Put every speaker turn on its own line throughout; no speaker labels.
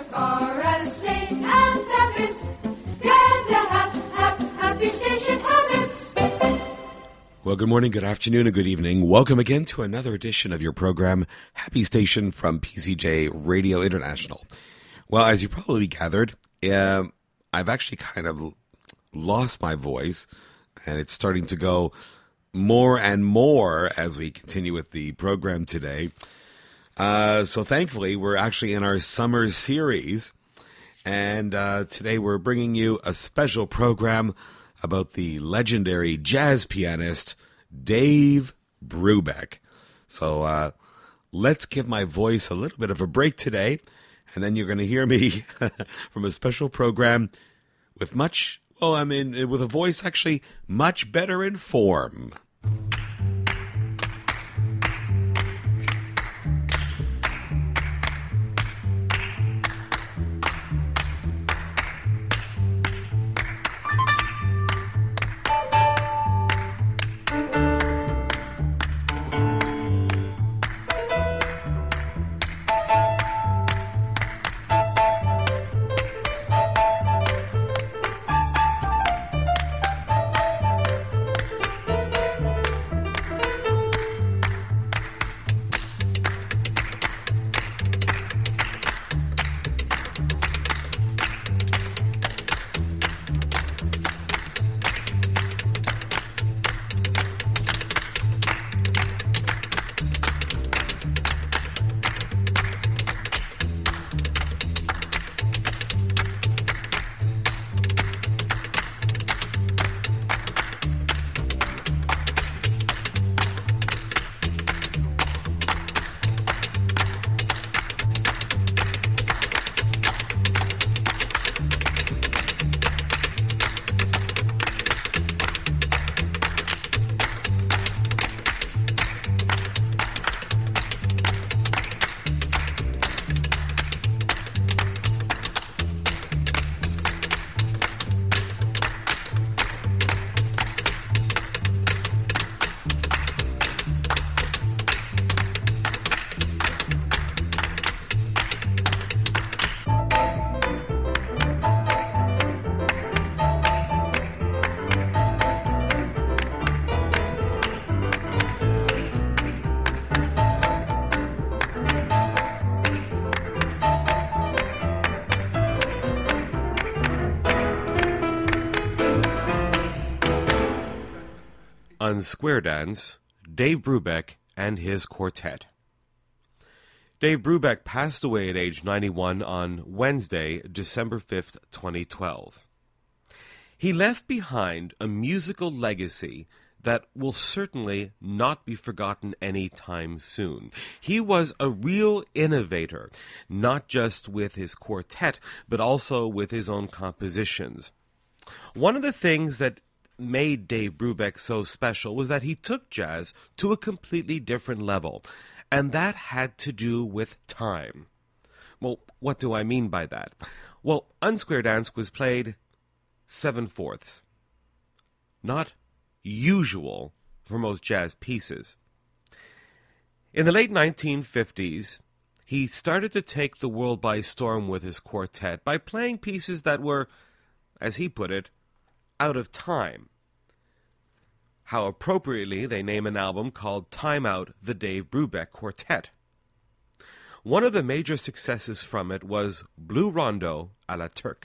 F-R-S-A and tap it. Get a happy station habit.
Well, good morning, good afternoon, and good evening. Welcome again to another edition of your program, Happy Station from PCJ Radio International. Well, as you probably gathered, I've actually kind of lost my voice, and it's starting to go more and more as we continue with the program today. So thankfully, we're actually in our summer series, and today we're bringing you a special program about the legendary jazz pianist Dave Brubeck. So let's give my voice a little bit of a break today, and then you're going to hear me from a special program with with a voice actually much better in form. On Square Dance, Dave Brubeck and his quartet. Dave Brubeck passed away at age 91 on Wednesday, December 5th, 2012. He left behind a musical legacy that will certainly not be forgotten anytime soon. He was a real innovator, not just with his quartet, but also with his own compositions. One of the things that made Dave Brubeck so special was that he took jazz to a completely different level, and that had to do with time. Well, what do I mean by that? Well, Unsquare Dance was played 7/4, not usual for most jazz pieces. In the late 1950s, he started to take the world by storm with his quartet by playing pieces that were, as he put it, out of time. How appropriately they name an album called Time Out, the Dave Brubeck Quartet. One of the major successes from it was Blue Rondo à la Turque.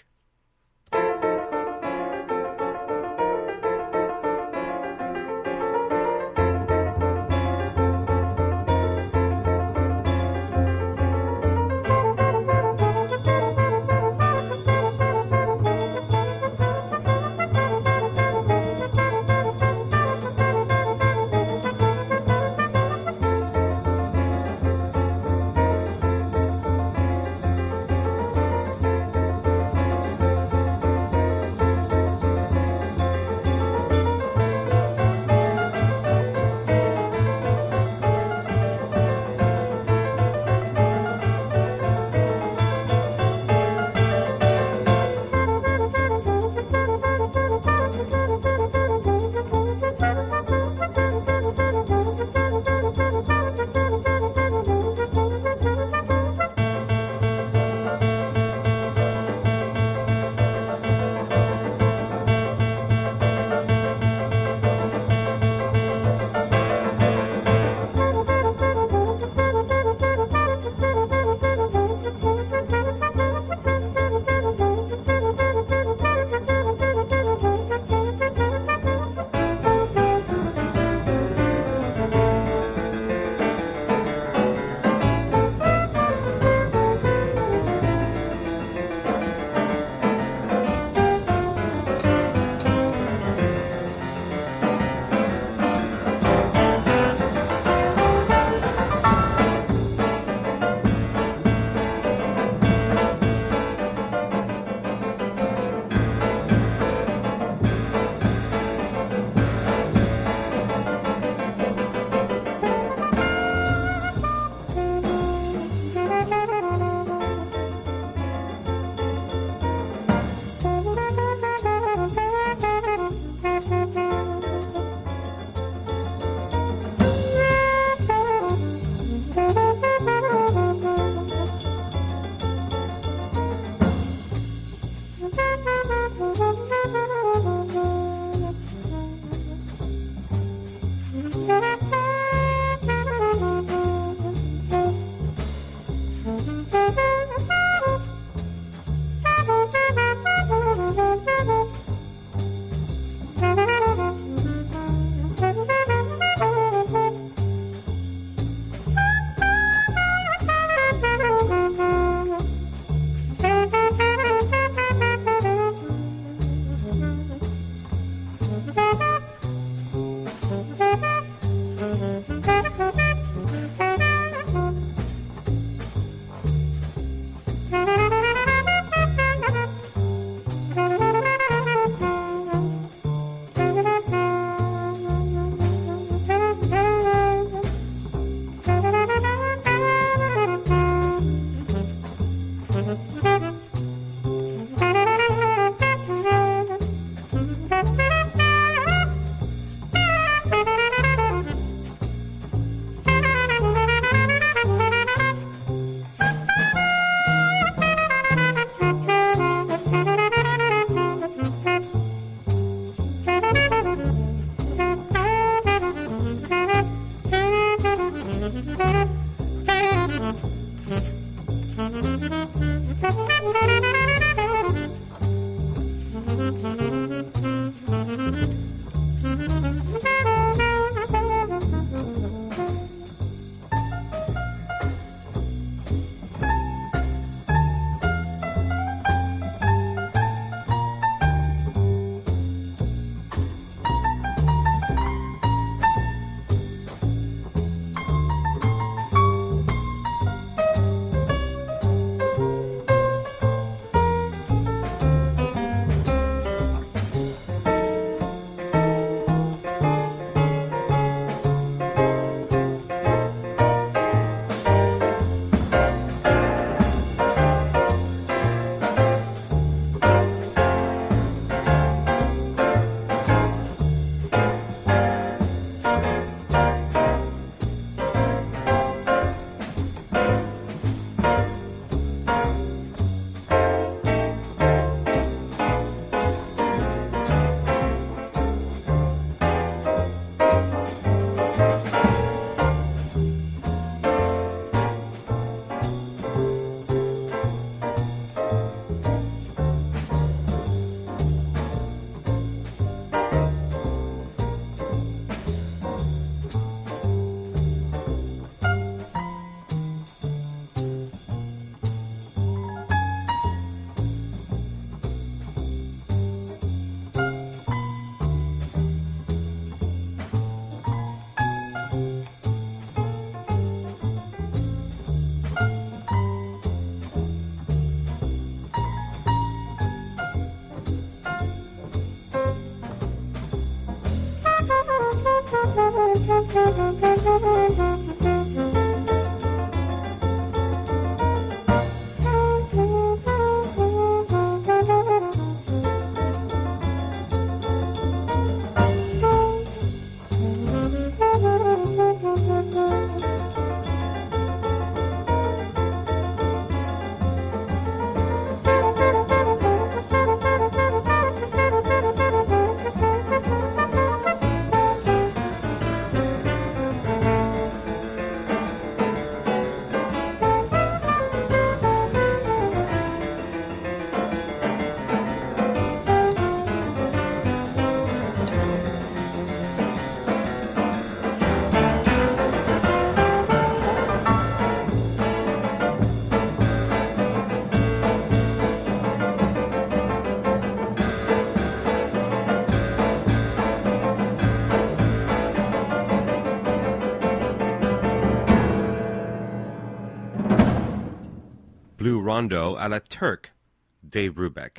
Blue Rondo à la Turque, Dave Brubeck.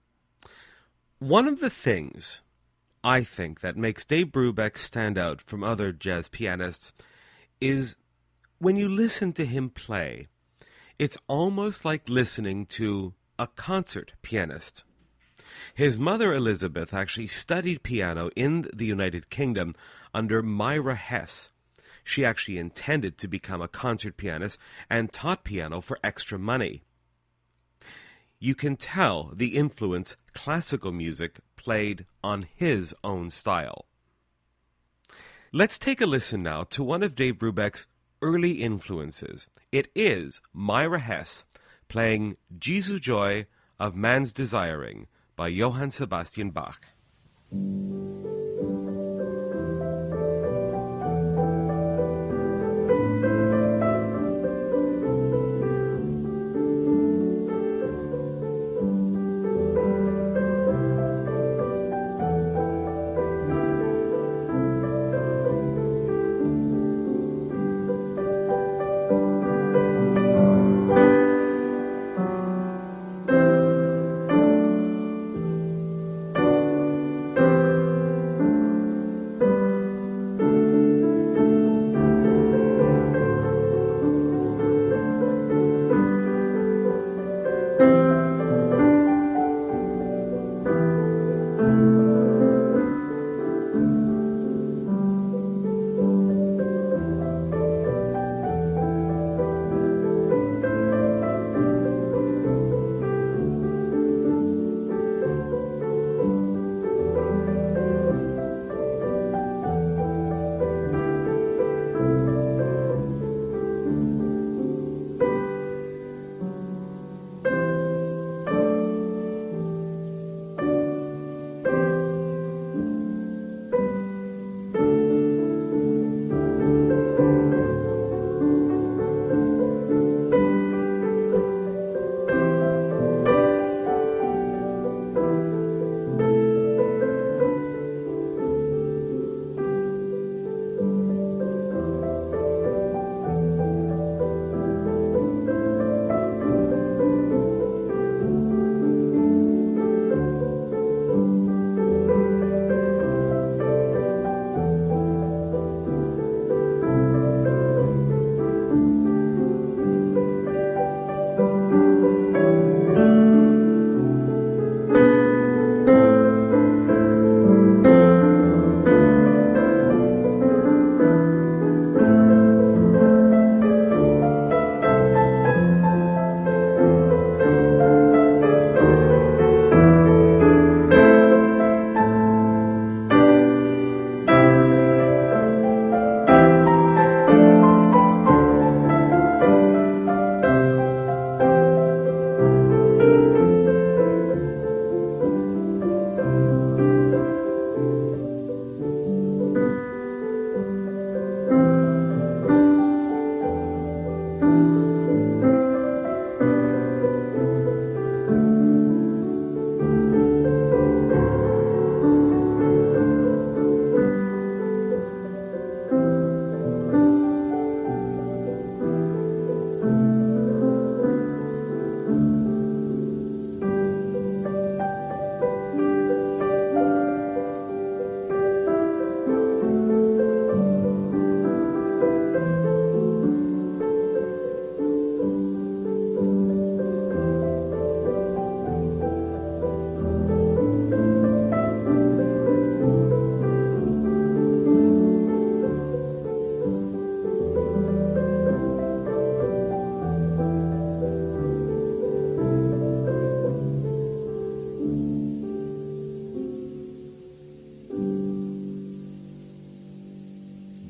One of the things I think that makes Dave Brubeck stand out from other jazz pianists is when you listen to him play, it's almost like listening to a concert pianist. His mother, Elizabeth, actually studied piano in the United Kingdom under Myra Hess. She actually intended to become a concert pianist and taught piano for extra money. You can tell the influence classical music played on his own style. Let's take a listen now to one of Dave Brubeck's early influences. It is Myra Hess playing Jesu Joy of Man's Desiring by Johann Sebastian Bach.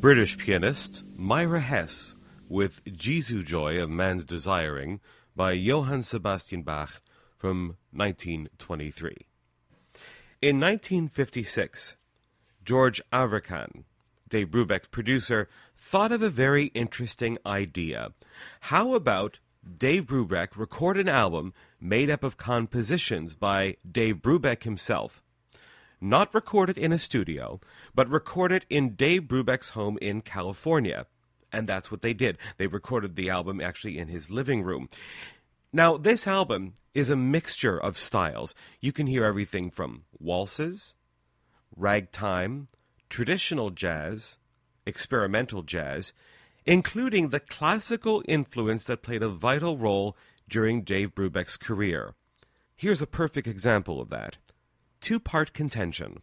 British pianist Myra Hess with Jesu Joy of Man's Desiring by Johann Sebastian Bach from 1923. In 1956, George Avercan, Dave Brubeck's producer, thought of a very interesting idea. How about Dave Brubeck record an album made up of compositions by Dave Brubeck himself? Not recorded in a studio, but recorded in Dave Brubeck's home in California. And that's what they did. They recorded the album actually in his living room. Now, this album is a mixture of styles. You can hear everything from waltzes, ragtime, traditional jazz, experimental jazz, including the classical influence that played a vital role during Dave Brubeck's career. Here's a perfect example of that. Two-part contention.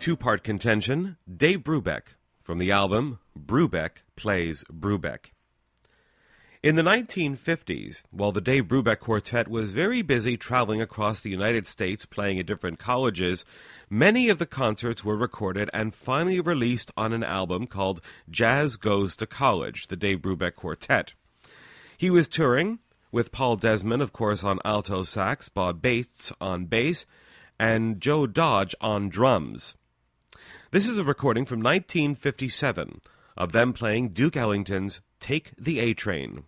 two-part contention, Dave Brubeck, from the album Brubeck Plays Brubeck. In the 1950s, while the Dave Brubeck Quartet was very busy traveling across the United States playing at different colleges, many of the concerts were recorded and finally released on an album called Jazz Goes to College, the Dave Brubeck Quartet. He was touring with Paul Desmond, of course, on alto sax, Bob Bates on bass, and Joe Dodge on drums. This is a recording from 1957 of them playing Duke Ellington's Take the A-Train.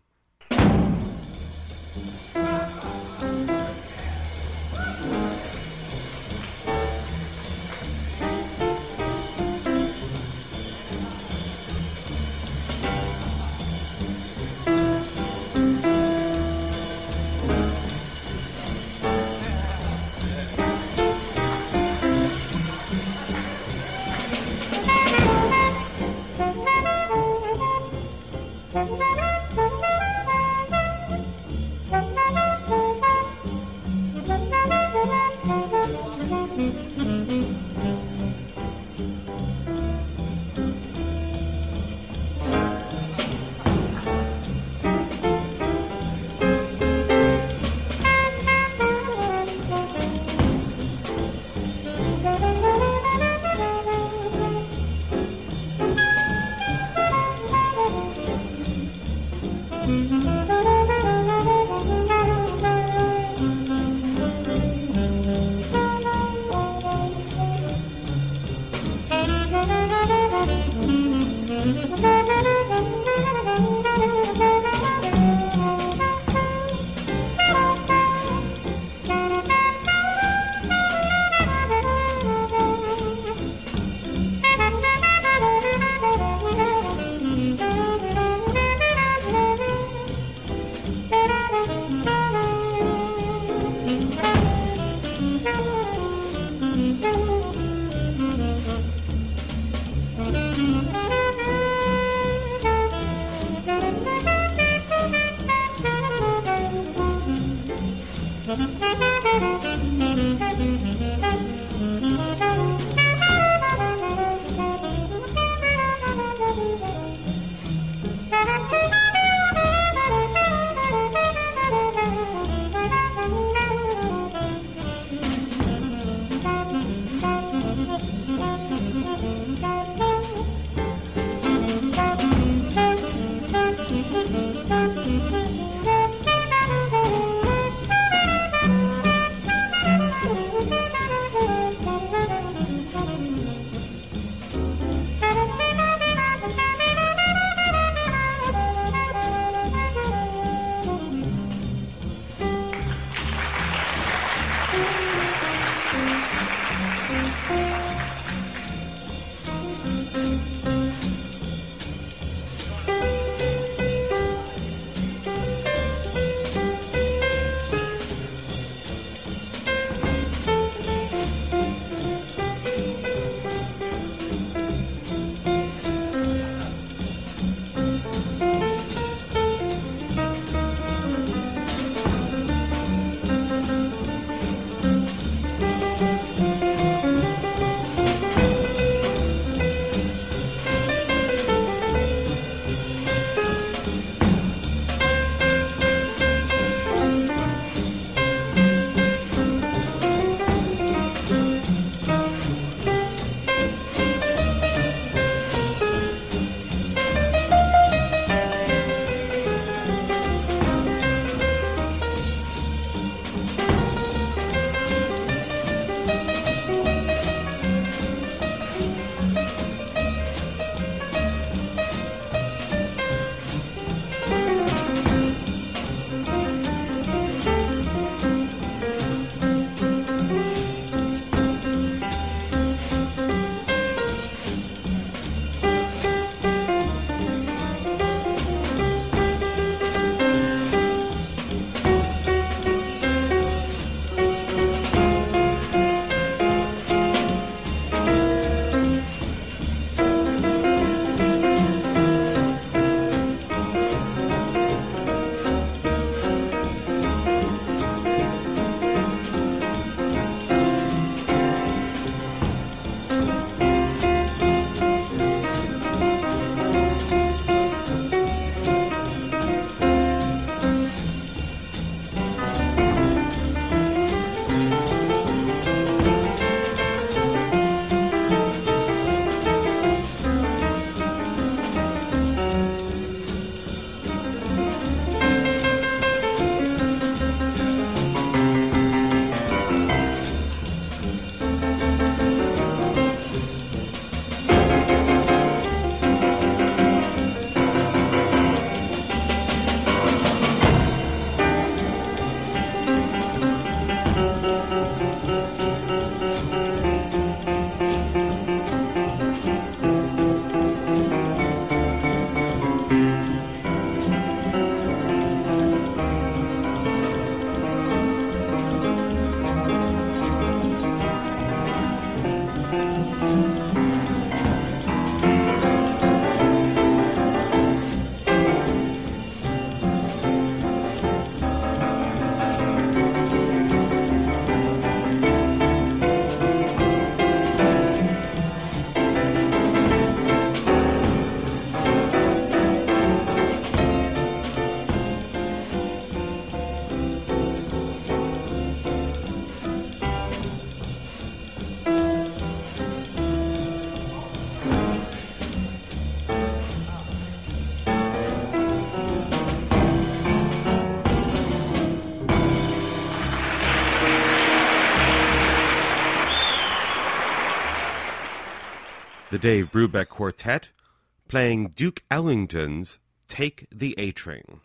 the Dave Brubeck Quartet, playing Duke Ellington's Take the A-Train.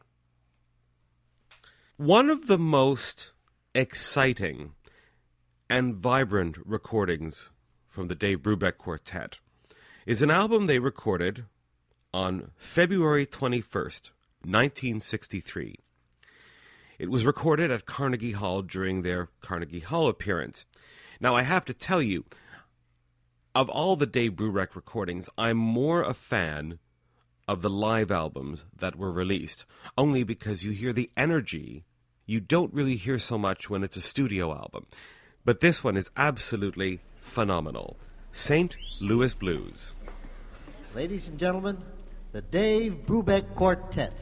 One of the most exciting and vibrant recordings from the Dave Brubeck Quartet is an album they recorded on February 21st, 1963. It was recorded at Carnegie Hall during their Carnegie Hall appearance. Now, I have to tell you, of all the Dave Brubeck recordings, I'm more a fan of the live albums that were released, only because you hear the energy you don't really hear so much when it's a studio album. But this one is absolutely phenomenal. St. Louis Blues.
Ladies and gentlemen, the Dave Brubeck Quartet.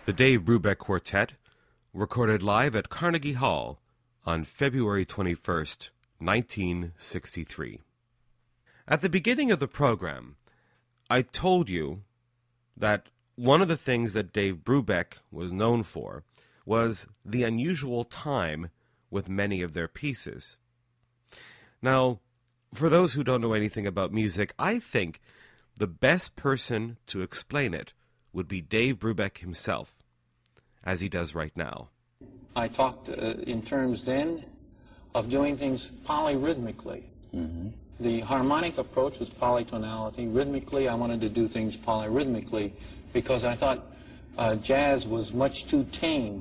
The Dave Brubeck Quartet, recorded live at Carnegie Hall on February 21st, 1963. At the beginning of the program, I told you that one of the things that Dave Brubeck was known for was the unusual time with many of their pieces. Now, for those who don't know anything about music, I think the best person to explain it would be Dave Brubeck himself, as he does right now.
I talked in terms then of doing things polyrhythmically. Mm-hmm. The harmonic approach was polytonality. Rhythmically, I wanted to do things polyrhythmically because I thought jazz was much too tame.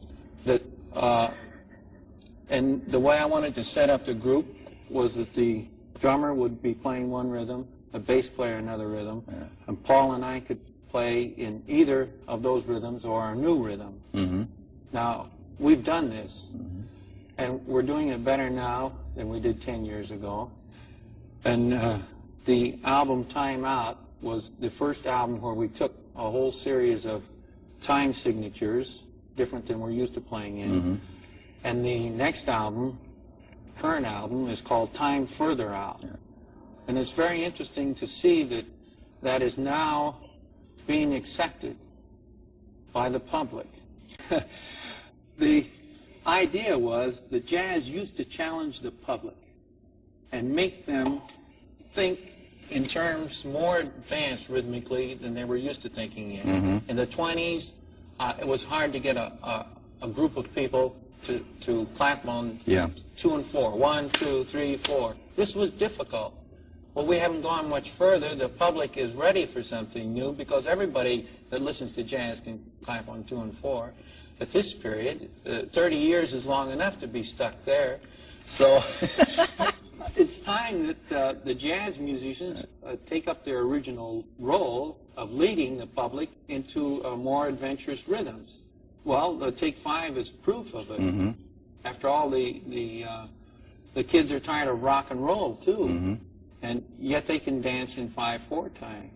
And the way I wanted to set up the group was that the drummer would be playing one rhythm, the bass player another rhythm, and Paul and I could play in either of those rhythms or a new rhythm. Mm-hmm. Now, we've done this, and we're doing it better now than we did 10 years ago. And the album Time Out was the first album where we took a whole series of time signatures, different than we're used to playing in. Mm-hmm. And the next album, current album, is called Time Further Out. Yeah. And it's very interesting to see that that is now being accepted by the public. The idea was that jazz used to challenge the public and make them think in terms more advanced rhythmically than they were used to thinking in. Mm-hmm. In the 20s, it was hard to get a group of people to clap on 2 and 4. 1, 2, 3, 4. This was difficult. Well, we haven't gone much further. The public is ready for something new because everybody that listens to jazz can clap on 2 and 4. At this period, 30 years is long enough to be stuck there. So it's time that the jazz musicians take up their original role of leading the public into more adventurous rhythms. Well, Take 5 is proof of it. Mm-hmm. After all, the kids are tired of rock and roll, too. Mm-hmm. And yet they can dance in 5/4 time.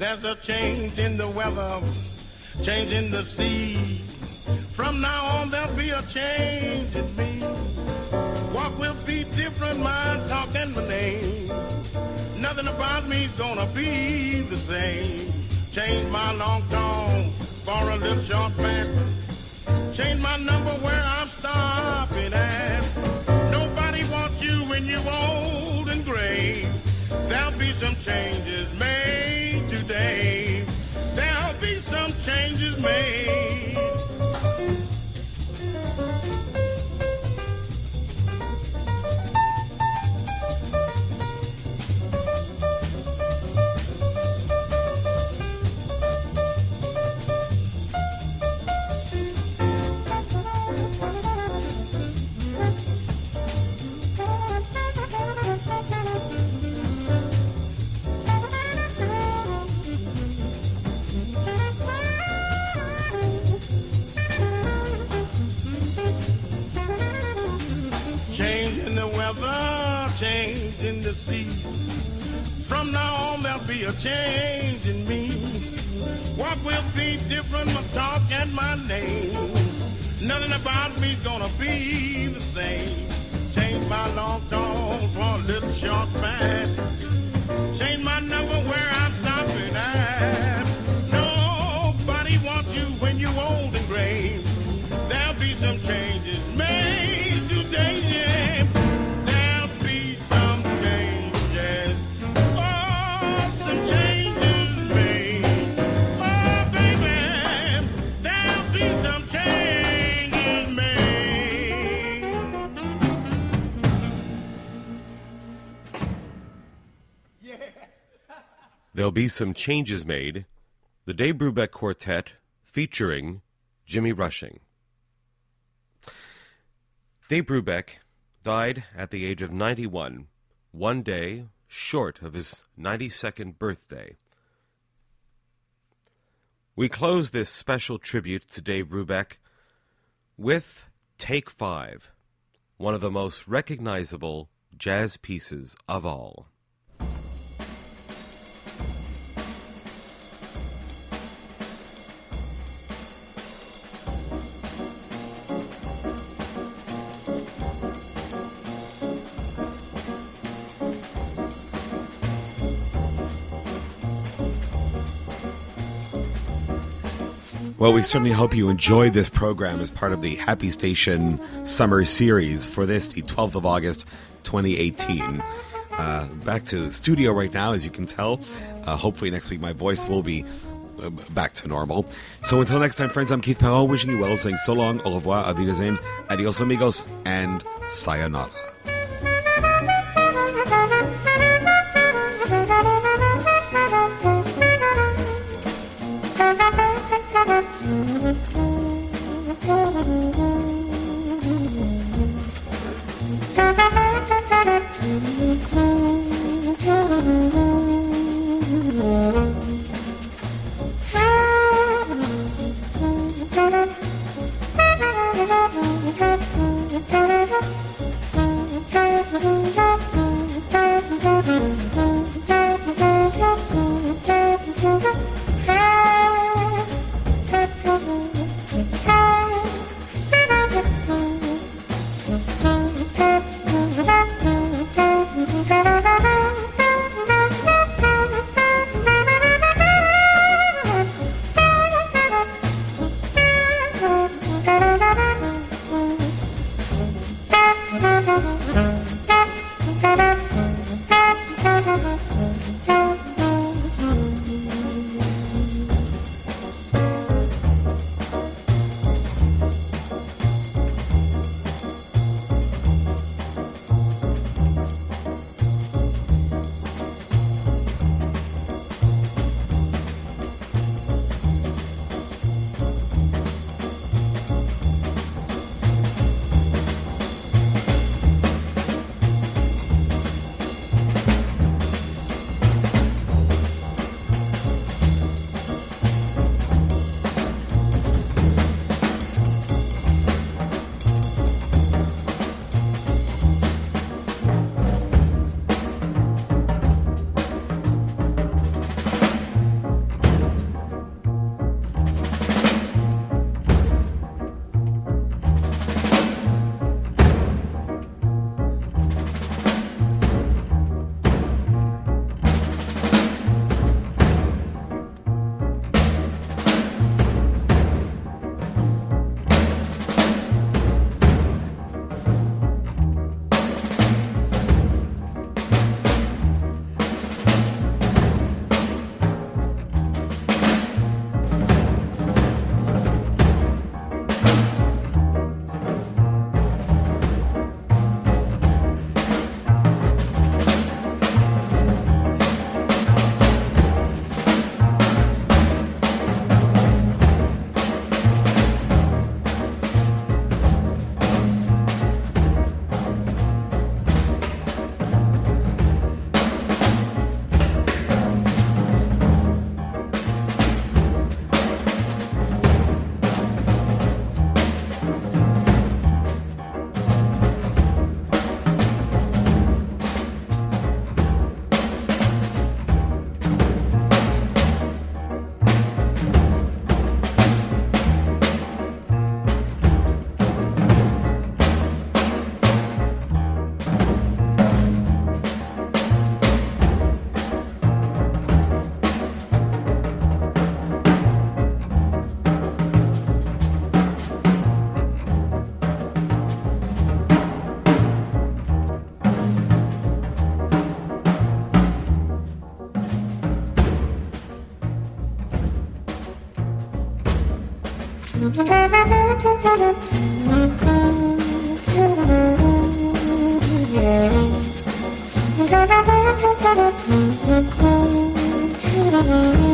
There's a change in the weather, change in the sea. From now on there'll be a change in me. Walk will be different, my talk and my name. Nothing about me's gonna be the same. Change my long tongue for a little short back. Change my number where I'm stopping at. Nobody wants you when you're old and gray. There'll be some changes made today. There'll be some changes made. Change in the sea. From now on there'll be a change in me. What will be different, my talk and my name. Nothing about me's gonna be the same. Change my long tone for a little short fast. Change my number where I'm stopping at. Nobody wants you when you're old and gray. There'll be some changes made today, yeah.
There'll be some changes made. The Dave Brubeck Quartet featuring Jimmy Rushing. Dave Brubeck died at the age of 91, one day short of his 92nd birthday. We close this special tribute to Dave Brubeck with Take 5, one of the most recognizable jazz pieces of all.
Well, we certainly hope you enjoyed this program as part of the Happy Station Summer Series for this, the 12th of August, 2018. Back to the studio right now, as you can tell. Hopefully next week my voice will be back to normal. So until next time, friends, I'm Keith Perrault, wishing you well, saying so long, au revoir, auf Wiedersehen, adios amigos, and sayonara.
Thank you.